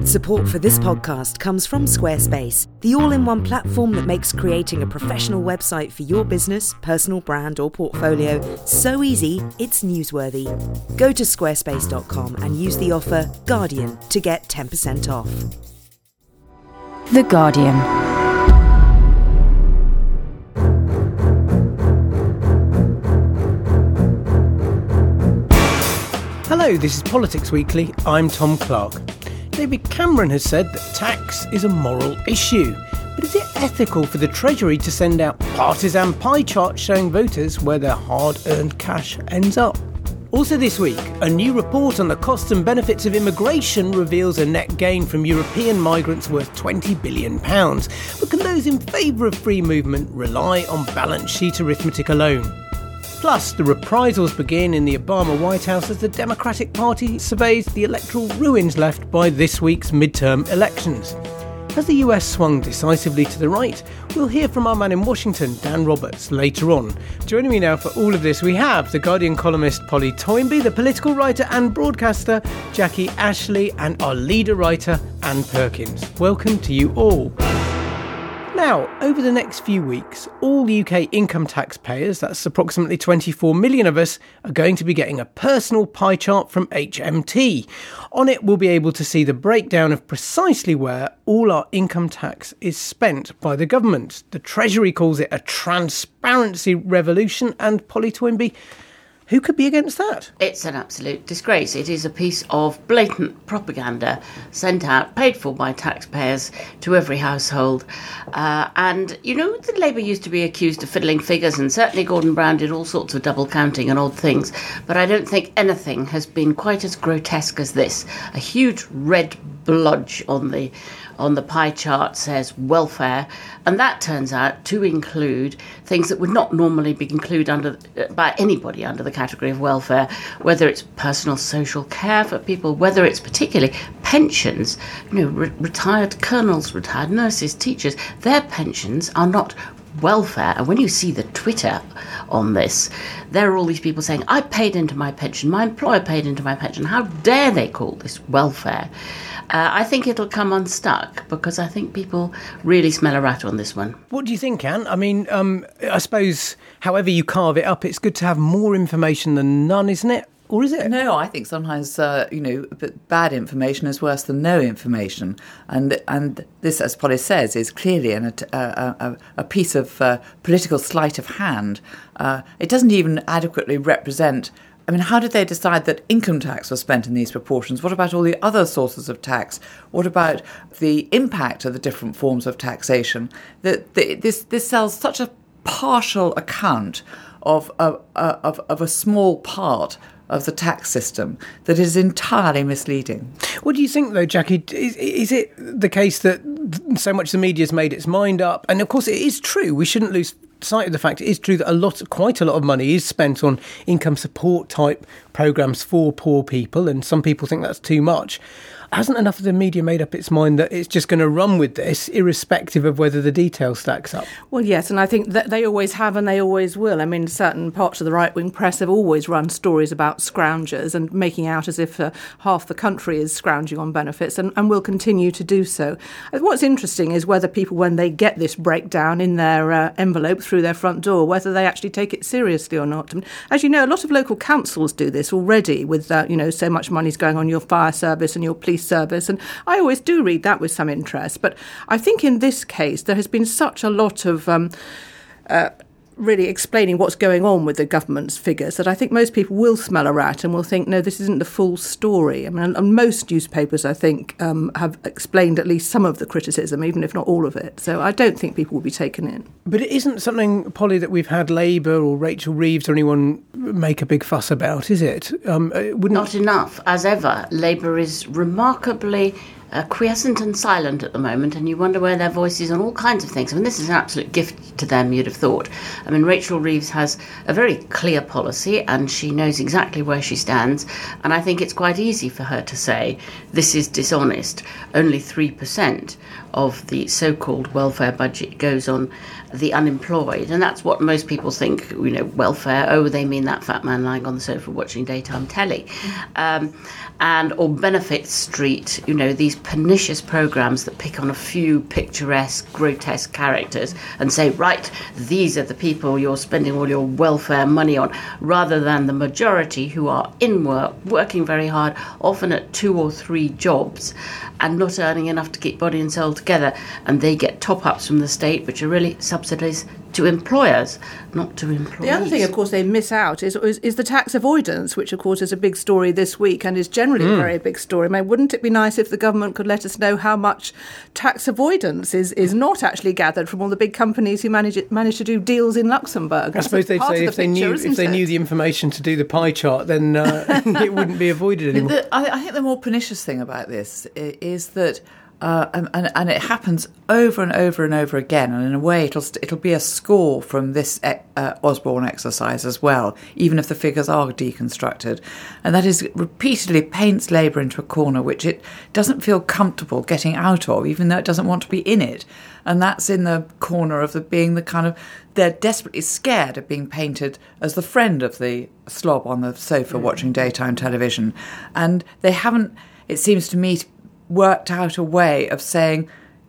Support for this podcast comes from Squarespace, the all-in-one platform that makes creating a professional website for your business, personal brand or portfolio so easy it's newsworthy. Go to squarespace.com and use the offer Guardian to get 10% off. The Guardian. Hello, this is Politics Weekly. I'm Tom Clark. David Cameron has said that tax is a moral issue. But is it ethical for the Treasury to send out partisan pie charts showing voters where their hard-earned cash ends up? Also this week, a new report on the costs and benefits of immigration reveals a net gain from European migrants worth £20 billion. But can those in favour of free movement rely on balance sheet arithmetic alone? Plus, the reprisals begin in the Obama White House as the Democratic Party surveys the electoral ruins left by this week's midterm elections. Has the US swung decisively to the right? We'll hear from our man in Washington, Dan Roberts, later on. Joining me now for all of this, we have the Guardian columnist Polly Toynbee, the political writer and broadcaster Jackie Ashley, and our leader writer Anne Perkins. Welcome to you all. Now, over the next few weeks, all UK income taxpayers, that's approximately 24 million of us, are going to be getting a personal pie chart from HMT. On it, we'll be able to see the breakdown of precisely where all our income tax is spent by the government. The Treasury calls it a transparency revolution, and Polly Toynbee, who could be against that? It's an absolute disgrace. It is a piece of blatant propaganda sent out, paid for by taxpayers to every household. And, you know, the Labour used to be accused of fiddling figures, and certainly Gordon Brown did all sorts of double counting and odd things. But I don't think anything has been quite as grotesque as this. A huge red blodge on the pie chart says welfare, and that turns out to include things that would not normally be included by anybody under the category of welfare, whether it's personal social care for people, whether it's particularly pensions. You know, retired colonels, retired nurses, teachers, their pensions are not welfare. And when you see the Twitter on this, there are all these people saying, I paid into my pension, my employer paid into my pension, how dare they call this welfare? I think it'll come unstuck because I think people really smell a rat on this one. What do you think, Anne? I mean, I suppose however you carve it up, it's good to have more information than none, isn't it? Or is it? No, I think sometimes, bad information is worse than no information. And this, as Polly says, is clearly a piece of political sleight of hand. It doesn't even adequately represent... I mean, how did they decide that income tax was spent in these proportions? What about all the other sources of tax? What about the impact of the different forms of taxation? This sells such a partial account of a small part of the tax system that is entirely misleading. What do you think, though, Jackie? Is it the case that so much the media's made its mind up? And, of course, it is true. We shouldn't lose sight of the fact it is true that quite a lot of money is spent on income support type programmes for poor people, and some people think that's too much. Hasn't enough of the media made up its mind that it's just going to run with this, irrespective of whether the detail stacks up? Well, yes, and I think that they always have and they always will. I mean, certain parts of the right-wing press have always run stories about scroungers and making out as if half the country is scrounging on benefits, and will continue to do so. What's interesting is whether people, when they get this breakdown in their envelope through their front door, whether they actually take it seriously or not. And as you know, a lot of local councils do this already with, so much money's going on your fire service and your police service, and I always do read that with some interest. But I think in this case there has been such a lot of really explaining what's going on with the government's figures that I think most people will smell a rat and will think, no, this isn't the full story. I mean, and most newspapers, I think, have explained at least some of the criticism, even if not all of it. So I don't think people will be taken in. But it isn't something, Polly, that we've had Labour or Rachel Reeves or anyone make a big fuss about, is it? Not enough. As ever, Labour is remarkably quiescent and silent at the moment, and you wonder where their voice is on all kinds of things. I mean, this is an absolute gift to them, you'd have thought. I mean, Rachel Reeves has a very clear policy, and she knows exactly where she stands, and I think it's quite easy for her to say, this is dishonest. Only 3% of the so-called welfare budget goes on the unemployed, and that's what most people think, welfare, they mean that fat man lying on the sofa watching daytime telly. Or Benefit Street, these pernicious programmes that pick on a few picturesque, grotesque characters and say, right, these are the people you're spending all your welfare money on, rather than the majority who are in work, working very hard, often at 2 or 3 jobs, and not earning enough to keep body and soul together, and they get top-ups from the state, which are really subsidies to employers, not to employees. The other thing, of course, they miss out is the tax avoidance, which, of course, is a big story this week and is generally a very big story. I mean, wouldn't it be nice if the government could let us know how much tax avoidance is not actually gathered from all the big companies who manage to do deals in Luxembourg? I suppose they'd say if they knew the information to do the pie chart, then it wouldn't be avoided anymore. I think the more pernicious thing about this is that and it happens over and over and over again, and in a way it'll be a score from this Osborne exercise as well, even if the figures are deconstructed, and that is repeatedly paints Labour into a corner which it doesn't feel comfortable getting out of, even though it doesn't want to be in it, and that's in the corner of being the kind of, they're desperately scared of being painted as the friend of the slob on the sofa watching daytime television, and they haven't, it seems to me, worked out a way of saying,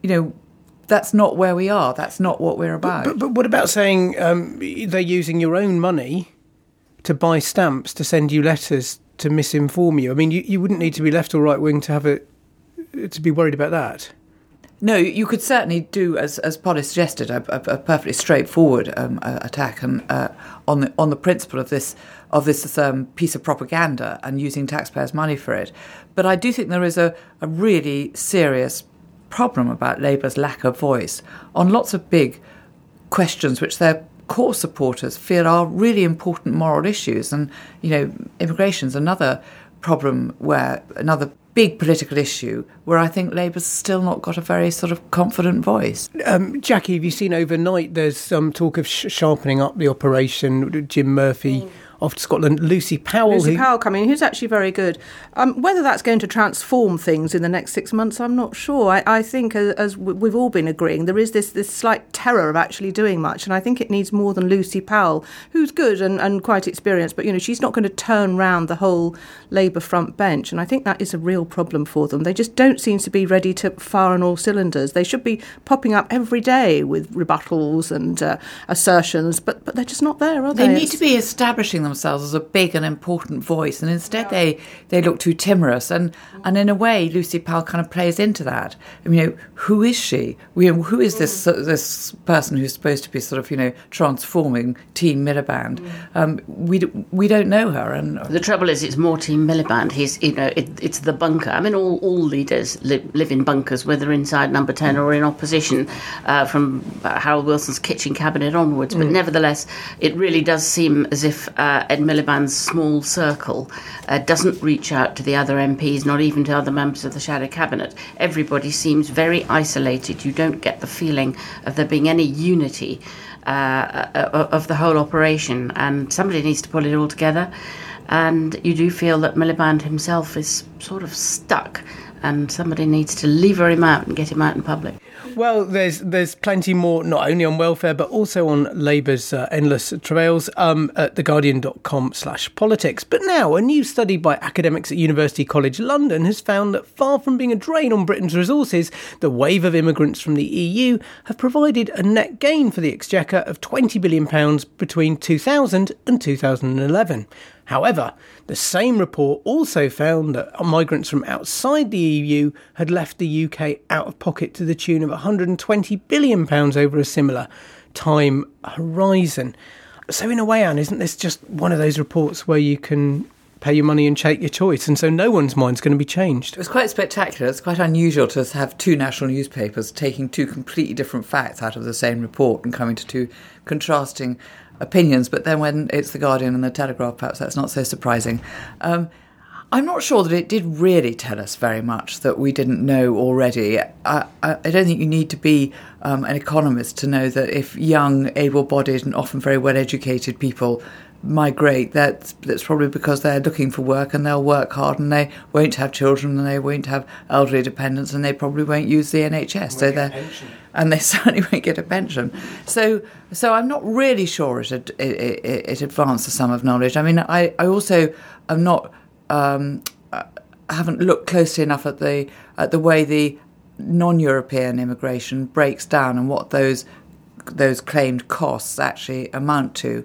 that's not where we are. That's not what we're about. But what about saying they're using your own money to buy stamps to send you letters to misinform you? I mean, you wouldn't need to be left or right wing to be worried about that. No, you could certainly do, as Polly suggested, a perfectly straightforward attack on the principle of this piece of propaganda and using taxpayers' money for it. But I do think there is a really serious problem about Labour's lack of voice on lots of big questions which their core supporters feel are really important moral issues. And, immigration's another problem, where another big political issue where I think Labour's still not got a very sort of confident voice. Jackie, have you seen overnight there's some talk of sharpening up the operation? Jim Murphy off to Scotland, Lucy Powell coming, who's actually very good. Whether that's going to transform things in the next 6 months, I'm not sure. I think, as we've all been agreeing, there is this slight terror of actually doing much, and I think it needs more than Lucy Powell, who's good and quite experienced, but she's not going to turn round the whole Labour front bench, and I think that is a real problem for them. They just don't seem to be ready to fire on all cylinders. They should be popping up every day with rebuttals and assertions, but they're just not there, are they? They need to be establishing themselves as a big and important voice, and instead they look too timorous, and in a way Lucy Powell kind of plays into that. Who is she? Who is this person who's supposed to be sort of transforming Team Miliband? We don't know her, and the trouble is it's more Team Miliband. He's it's the bunker. I mean, all leaders live in bunkers, whether inside Number 10 or in opposition, from Harold Wilson's kitchen cabinet onwards. But nevertheless, it really does seem as if Ed Miliband's small circle doesn't reach out to the other MPs, not even to other members of the shadow cabinet. Everybody seems very isolated. You don't get the feeling of there being any unity of the whole operation, and somebody needs to pull it all together. And you do feel that Miliband himself is sort of stuck, and somebody needs to lever him out and get him out in public. Well, there's plenty more, not only on welfare, but also on Labour's endless travails at theguardian.com/politics. But now, a new study by academics at University College London has found that far from being a drain on Britain's resources, the wave of immigrants from the EU have provided a net gain for the Exchequer of £20 billion between 2000 and 2011. However, the same report also found that migrants from outside the EU had left the UK out of pocket to the tune of £120 billion over a similar time horizon. So in a way, Anne, isn't this just one of those reports where you can pay your money and take your choice, and so no one's mind's going to be changed? It was quite spectacular. It's quite unusual to have two national newspapers taking two completely different facts out of the same report and coming to two contrasting opinions, but then when it's The Guardian and The Telegraph, perhaps that's not so surprising. I'm not sure that it did really tell us very much that we didn't know already. I don't think you need to be an economist to know that if young, able-bodied and often very well-educated people migrate, that's probably because they're looking for work, and they'll work hard, and they won't have children, and they won't have elderly dependents, and they probably won't use the NHS. And they certainly won't get a pension. So I'm not really sure it advanced the sum of knowledge. I mean, I also am not haven't looked closely enough at the way the non-European immigration breaks down and what those claimed costs actually amount to,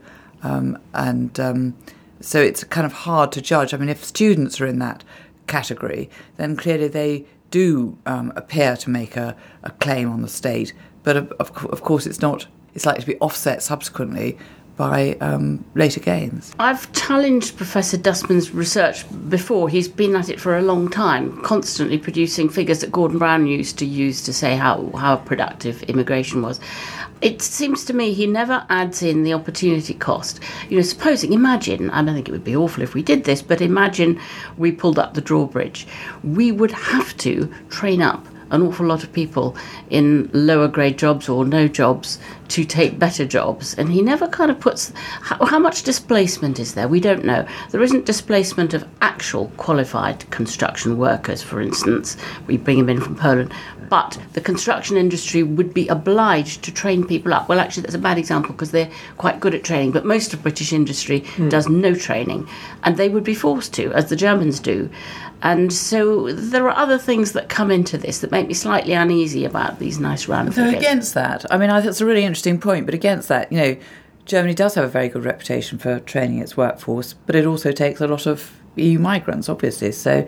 so it's kind of hard to judge. I mean, if students are in that category, then clearly they do appear to make a claim on the state, but of course it's not. It's likely to be offset subsequently by later gains. I've challenged Professor Dustman's research before. He's been at it for a long time, constantly producing figures that Gordon Brown used to use to say how productive immigration was. It seems to me he never adds in the opportunity cost. Imagine, I don't think it would be awful if we did this, but imagine we pulled up the drawbridge. We would have to train up an awful lot of people in lower grade jobs or no jobs to take better jobs, and he never kind of puts how much displacement is there. We don't know. There isn't displacement of actual qualified construction workers, for instance. We bring them in from Poland, but the construction industry would be obliged to train people up. Well, actually that's a bad example because they're quite good at training, but most of British industry does no training, and they would be forced to, as the Germans do. And so there are other things that come into this that make me slightly uneasy about these nice round figures. So against that, I mean, I think it's a really interesting point, but against that, Germany does have a very good reputation for training its workforce, but it also takes a lot of EU migrants, obviously. So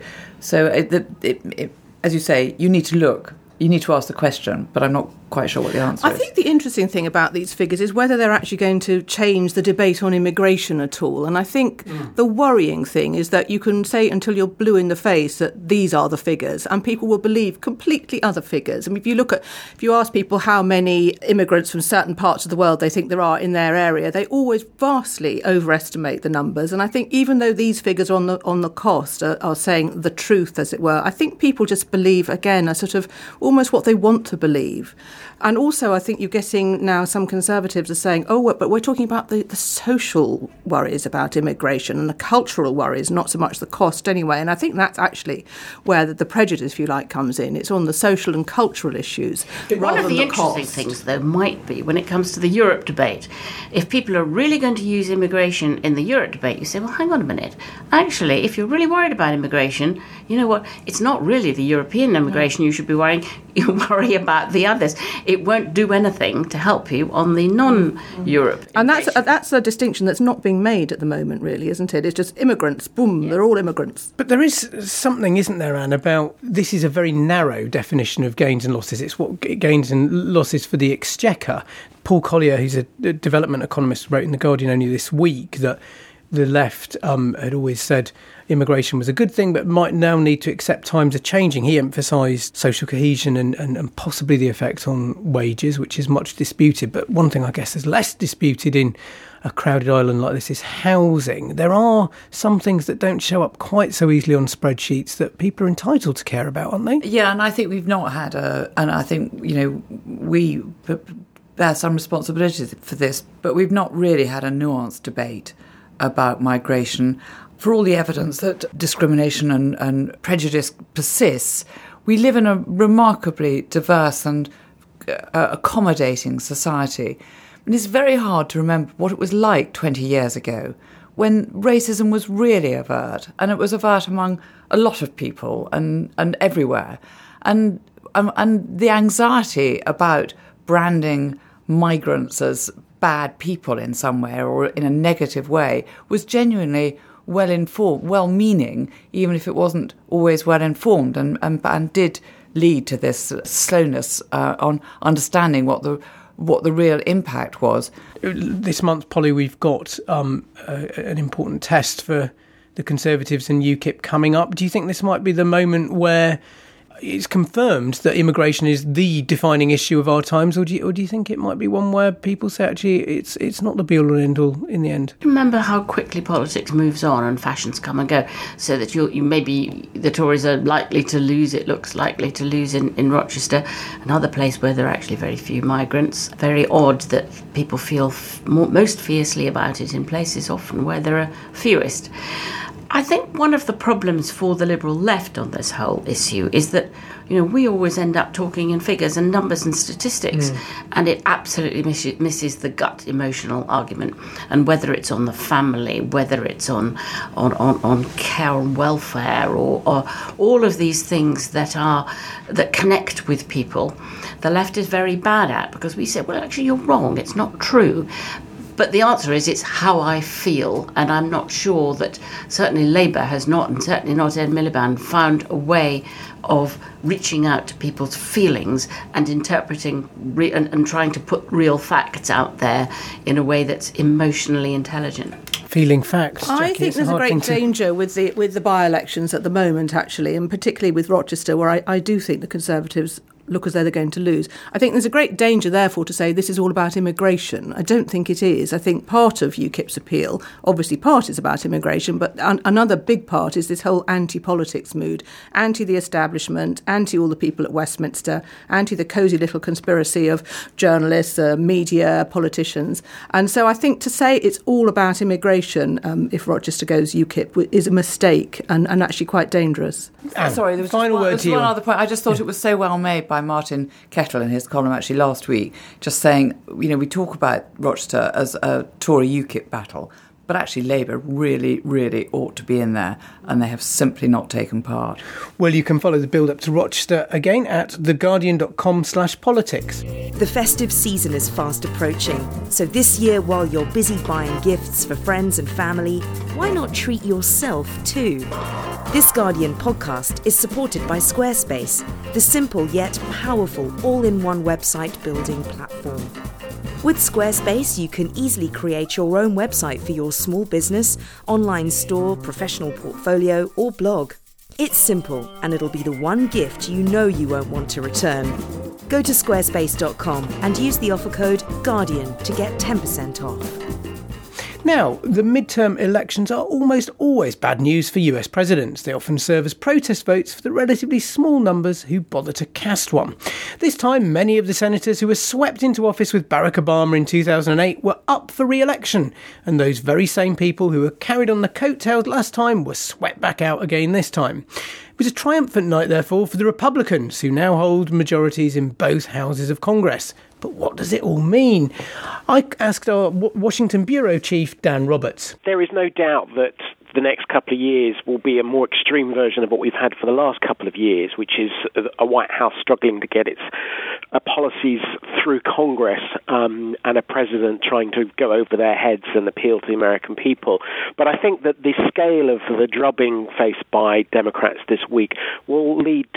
as you say, you need to look. You need to ask the question, but I'm not quite sure what the answer is. I think the interesting thing about these figures is whether they're actually going to change the debate on immigration at all. And I think the worrying thing is that you can say until you're blue in the face that these are the figures, and people will believe completely other figures. I mean, if you ask people how many immigrants from certain parts of the world they think there are in their area, they always vastly overestimate the numbers. And I think even though these figures on the cost are saying the truth, as it were, I think people just believe, again, a sort of almost what they want to believe. And also, I think you're getting now some Conservatives are saying, but we're talking about the social worries about immigration and the cultural worries, not so much the cost anyway. And I think that's actually where the prejudice, if you like, comes in. It's on the social and cultural issues. One of the interesting things, though, might be when it comes to the Europe debate, if people are really going to use immigration in the Europe debate, you say, well, hang on a minute. Actually, if you're really worried about immigration, you know what? It's not really the European immigration you should be worrying. You worry about the others. It won't do anything to help you on the non-Europe. And that's a distinction that's not being made at the moment, really, isn't it? It's just immigrants, boom, they're all immigrants. But there is something, isn't there, Anne, about this is a very narrow definition of gains and losses. It's what gains and losses for the exchequer. Paul Collier, who's a development economist, wrote in The Guardian only this week that the left had always said immigration was a good thing, but might now need to accept times are changing. He emphasised social cohesion and possibly the effect on wages, which is much disputed. But one thing I guess is less disputed in a crowded island like this is housing. There are some things that don't show up quite so easily on spreadsheets that people are entitled to care about, aren't they? Yeah, and I think we've not had and I think, we bear some responsibilities for this, but we've not really had a nuanced debate about migration. For all the evidence that discrimination and prejudice persists, we live in a remarkably diverse and accommodating society. And it's very hard to remember what it was like 20 years ago when racism was really overt, and it was overt among a lot of people and everywhere. And the anxiety about branding migrants as bad people in some way or in a negative way was genuinely well-informed, well-meaning, even if it wasn't always well-informed, and did lead to this slowness on understanding what the real impact was. This month, Polly, we've got an important test for the Conservatives and UKIP coming up. Do you think this might be the moment where it's confirmed that immigration is the defining issue of our times, or do you think it might be one where people say actually it's not the be-all and end-all in the end? Remember how quickly politics moves on and fashions come and go, so that you maybe the Tories are likely to lose. It looks likely to lose in Rochester, another place where there are actually very few migrants. Very odd that people feel most fiercely about it in places often where there are fewest. I think one of the problems for the Liberal left on this whole issue is that, we always end up talking in figures and numbers and statistics, and it absolutely misses the gut emotional argument. And whether it's on the family, whether it's on care and welfare, or all of these things that connect with people, the left is very bad at, because we say, well, actually, you're wrong. It's not true. But the answer is it's how I feel, and I'm not sure that certainly Labour has not, and certainly not Ed Miliband, found a way of reaching out to people's feelings and interpreting and trying to put real facts out there in a way that's emotionally intelligent. Feeling facts, Jackie. I think there's a great danger with the by-elections at the moment, actually, and particularly with Rochester, where I do think the Conservatives look as though they're going to lose. I think there's a great danger, therefore, to say this is all about immigration. I don't think it is. I think part of UKIP's appeal, obviously part is about immigration, but another big part is this whole anti-politics mood, anti the establishment, anti all the people at Westminster, anti the cosy little conspiracy of journalists, media, politicians. And so I think to say it's all about immigration, if Rochester goes UKIP, is a mistake and actually quite dangerous. Sorry, there was one other point. I just thought it was so well made by Martin Kettle in his column actually last week, just saying, we talk about Rochester as a Tory UKIP battle, but actually Labour really, really ought to be in there, and they have simply not taken part. Well, you can follow the build-up to Rochester again at theguardian.com/politics. The festive season is fast approaching, so this year, while you're busy buying gifts for friends and family, why not treat yourself too? This Guardian podcast is supported by Squarespace, the simple yet powerful all-in-one website building platform. With Squarespace, you can easily create your own website for your small business, online store, professional portfolio, or blog. It's simple, and it'll be the one gift you know you won't want to return. Go to squarespace.com and use the offer code GUARDIAN to get 10% off. Now, the midterm elections are almost always bad news for US presidents. They often serve as protest votes for the relatively small numbers who bother to cast one. This time, many of the senators who were swept into office with Barack Obama in 2008 were up for re-election, and those very same people who were carried on the coattails last time were swept back out again this time. It was a triumphant night, therefore, for the Republicans, who now hold majorities in both houses of Congress. But what does it all mean? I asked our Washington Bureau Chief, Dan Roberts. There is no doubt that the next couple of years will be a more extreme version of what we've had for the last couple of years, which is a White House struggling to get its policies through Congress and a president trying to go over their heads and appeal to the American people. But I think that the scale of the drubbing faced by Democrats this week will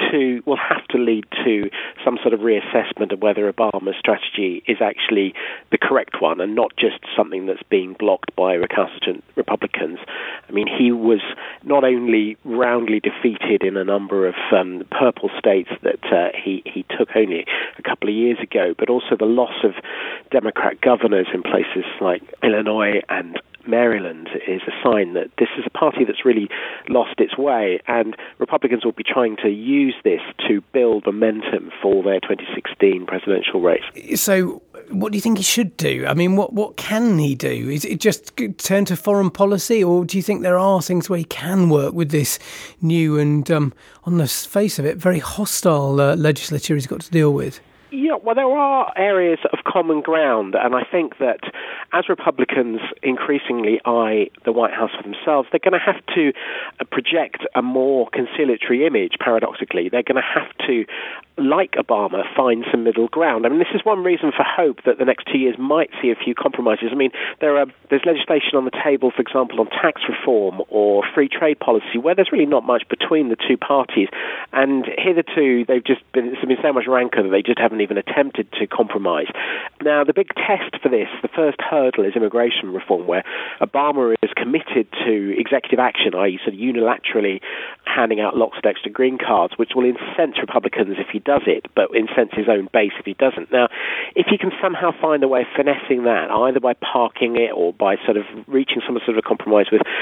have to lead to some sort of reassessment of whether Obama's strategy is actually the correct one and not just something that's being blocked by recalcitrant Republicans. I mean, he was not only roundly defeated in a number of purple states that he took only a couple of years ago, but also the loss of Democrat governors in places like Illinois and Maryland is a sign that this is a party that's really lost its way, and Republicans will be trying to use this to build momentum for their 2016 presidential race. So what do you think he should do? I mean, what can he do? Is it just turn to foreign policy, or do you think there are things where he can work with this new and, on the face of it, very hostile legislature he's got to deal with? Yeah, well, there are areas of common ground, and I think that as Republicans increasingly eye the White House for themselves, they're going to have to project a more conciliatory image, paradoxically. They're going to have to, like Obama, find some middle ground. I mean, this is one reason for hope that the next 2 years might see a few compromises. I mean, there's legislation on the table, for example, on tax reform or free trade policy, where there's really not much between the two parties. And hitherto, there's been so much rancor that they just haven't even attempted to compromise. Now, the big test for this, the first hurdle, is immigration reform, where Obama is committed to executive action, i.e. sort of unilaterally handing out lots of extra green cards, which will incense Republicans if he does it, but incense his own base if he doesn't. Now, if he can somehow find a way of finessing that, either by parking it or by sort of reaching some sort of a compromise with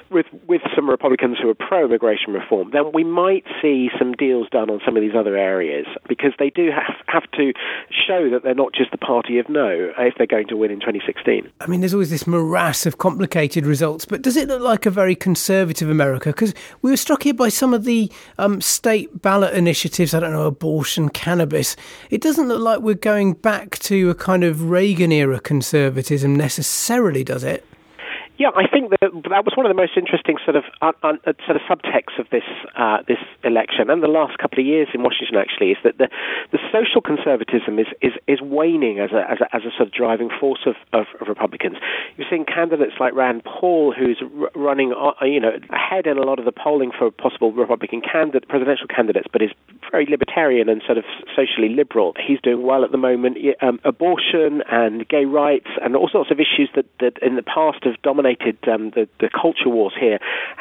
with some Republicans who are pro-immigration reform, then we might see some deals done on some of these other areas, because they do have to show that they're not just the party of no if they're going to win in 2016. I mean, there's always this morass of complicated results, but does it look like a very conservative America? Because we were struck here by some of the state ballot initiatives, I don't know, abortion, cannabis. It doesn't look like we're going back to a kind of Reagan-era conservatism necessarily, does it? Yeah, I think that was one of the most interesting sort of subtexts of this election and the last couple of years in Washington. Actually, is that the social conservatism is waning as a sort of driving force of Republicans. You're seeing candidates like Rand Paul, who's running ahead in a lot of the polling for possible Republican presidential candidates, but is very libertarian and sort of socially liberal. He's doing well at the moment. Abortion and gay rights and all sorts of issues that in the past have dominated the culture wars here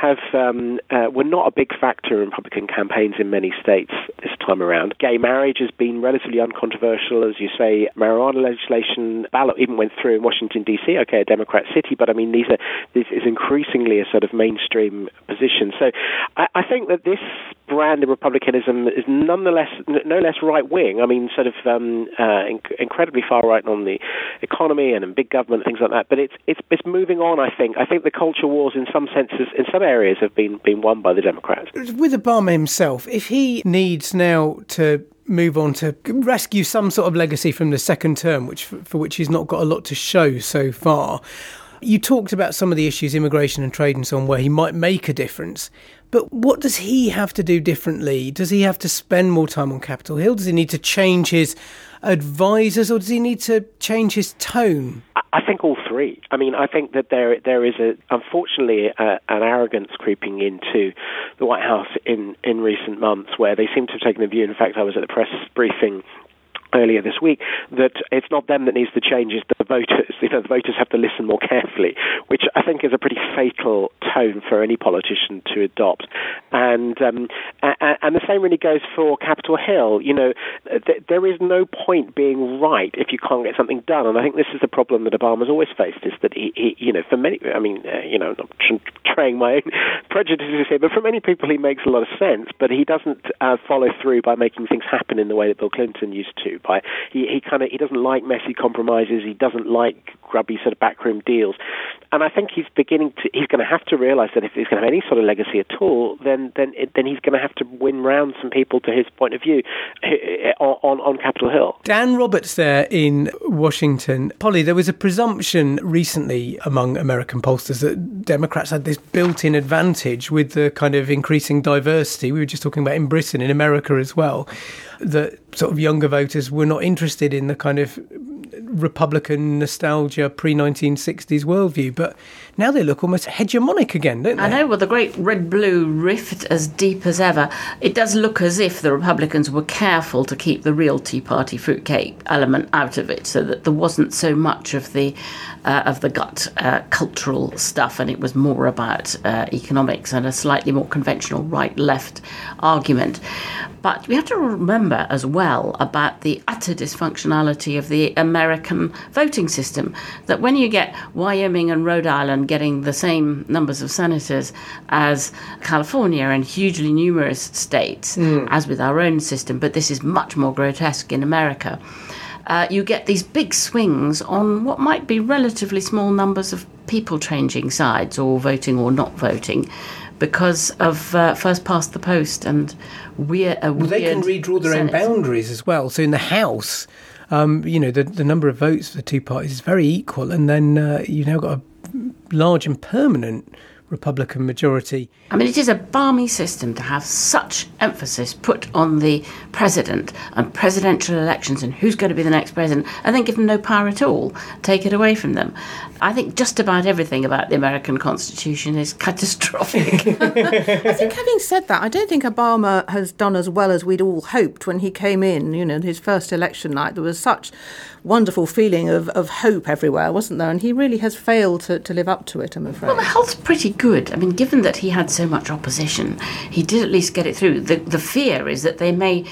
were not a big factor in Republican campaigns in many states this time around. Gay marriage has been relatively uncontroversial, as you say. Marijuana legislation ballot even went through in Washington D.C. Okay, a Democrat city, but I mean this is increasingly a sort of mainstream position. So I think that this brand of republicanism is nonetheless no less right wing. I mean, sort of incredibly far right on the economy and in big government and things like that. But it's moving on. I think the culture wars in some senses, in some areas, have been won by the Democrats. With Obama himself, if he needs now to move on to rescue some sort of legacy from the second term, for which he's not got a lot to show so far. You talked about some of the issues, immigration and trade and so on, where he might make a difference. But what does he have to do differently? Does he have to spend more time on Capitol Hill? Does he need to change his advisors, or does he need to change his tone? I think all three. I mean, I think that there is unfortunately an arrogance creeping into the White House in recent months, where they seem to have taken a view. In fact, I was at the press briefing earlier this week, that it's not them that needs to change, it's the voters. The voters have to listen more carefully, which I think is a pretty fatal tone for any politician to adopt. And the same really goes for Capitol Hill. There is no point being right if you can't get something done. And I think this is the problem that Obama's always faced, is that he for many, I mean, I'm betraying my own prejudices here, but for many people he makes a lot of sense, but he doesn't follow through by making things happen in the way that Bill Clinton used to. He doesn't like messy compromises. He doesn't like grubby sort of backroom deals. And I think he's going to have to realise that if he's going to have any sort of legacy at all, then he's going to have to win round some people to his point of view on Capitol Hill. Dan Roberts there in Washington. Polly, there was a presumption recently among American pollsters that Democrats had this built-in advantage with the kind of increasing diversity. We were just talking about in Britain, in America as well, that sort of younger voters were not interested in the kind of Republican nostalgia pre-1960s worldview, but now they look almost hegemonic again, don't they? I know, with the great red-blue rift as deep as ever, it does look as if the Republicans were careful to keep the real Tea Party fruitcake element out of it, so that there wasn't so much of the gut cultural stuff, and it was more about economics and a slightly more conventional right-left argument. But we have to remember as well about the utter dysfunctionality of the American voting system, that when you get Wyoming and Rhode Island getting the same numbers of senators as California and hugely numerous states, as with our own system, but this is much more grotesque in America, you get these big swings on what might be relatively small numbers of people changing sides or voting or not voting, because of first past the post and weird. They can redraw their own boundaries as well. So in the House, the number of votes for the two parties is very equal, and then you've now got a large and permanent Republican majority. I mean, it is a balmy system to have such emphasis put on the president and presidential elections and who's going to be the next president, and then give them no power at all, take it away from them. I think just about everything about the American Constitution is catastrophic. I think, having said that, I don't think Obama has done as well as we'd all hoped when he came in. His first election night, there was such wonderful feeling of hope everywhere, wasn't there? And he really has failed to live up to it, I'm afraid. Well, the health's pretty good. I mean, given that he had so much opposition, he did at least get it through. The fear is that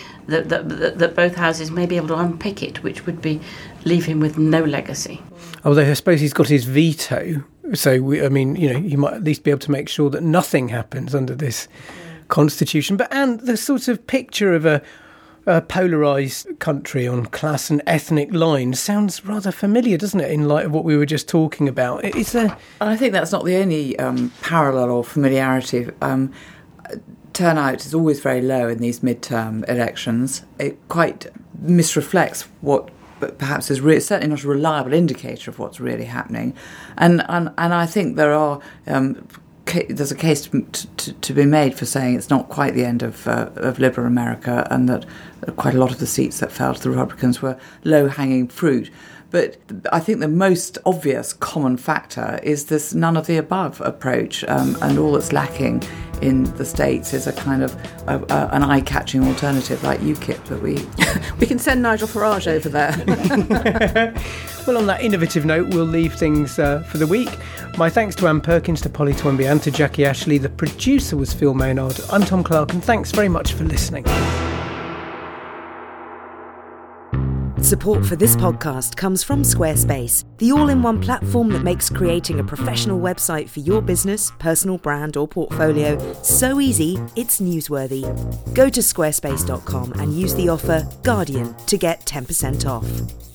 that both houses may be able to unpick it, which would leave him with no legacy. Although I suppose he's got his veto So, you might at least be able to make sure that nothing happens under this constitution. But, and the sort of picture of a polarised country on class and ethnic lines sounds rather familiar, doesn't it, in light of what we were just talking about? I think that's not the only parallel or familiarity. Turnout is always very low in these midterm elections. It quite misreflects what perhaps is certainly not a reliable indicator of what's really happening. And I think there's a case to be made for saying it's not quite the end of liberal America, and that quite a lot of the seats that fell to the Republicans were low-hanging fruit. But I think the most obvious common factor is this none-of-the-above approach, and all that's lacking in the States is a kind of an eye-catching alternative like UKIP that we can send Nigel Farage over there. Well, on that innovative note, we'll leave things for the week. My thanks to Anne Perkins, to Polly Toynbee and to Jackie Ashley. The producer was Phil Maynard. I'm Tom Clark, and thanks very much for listening. Support for this podcast comes from Squarespace, the all-in-one platform that makes creating a professional website for your business, personal brand or portfolio so easy it's newsworthy. Go to squarespace.com and use the offer Guardian to get 10% off.